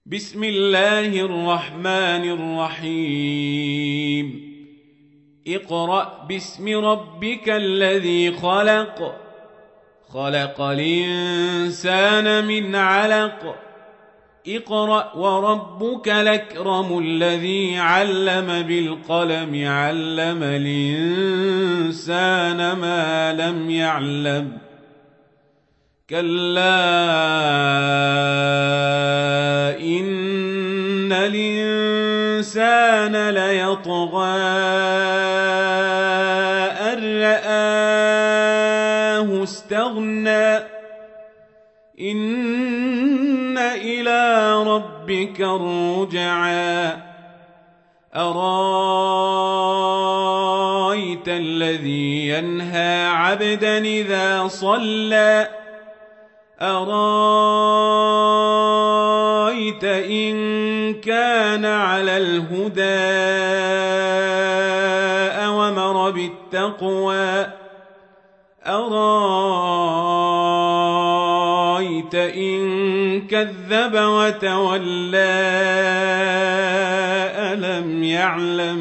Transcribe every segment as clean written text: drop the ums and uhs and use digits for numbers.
بسم الله الرحمن الرحيم اقرأ باسم ربك الذي خلق خلق الإنسان من علق اقرأ وربك الأكرم الذي علم بالقلم علم الإنسان ما لم يعلم كلا إن الإنسان ليطغى أن رآه استغنى إن إلى ربك الرجعى أرايت الذي ينهى عبدا إذا صلى أرايت إن كان على الهدى أوامر بالتقوى أرايت إن كذب وتولى ألم يعلم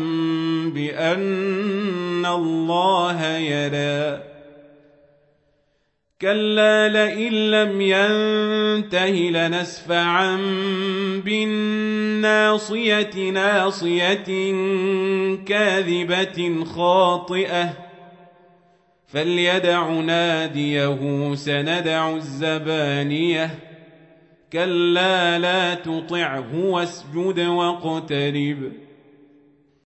بأن الله يرى كلا لئن لم ينته لنسفعا بالناصية ناصية كاذبة خاطئة فليدع ناديه سندع الزبانية كلا لا تطعه واسجد واقترب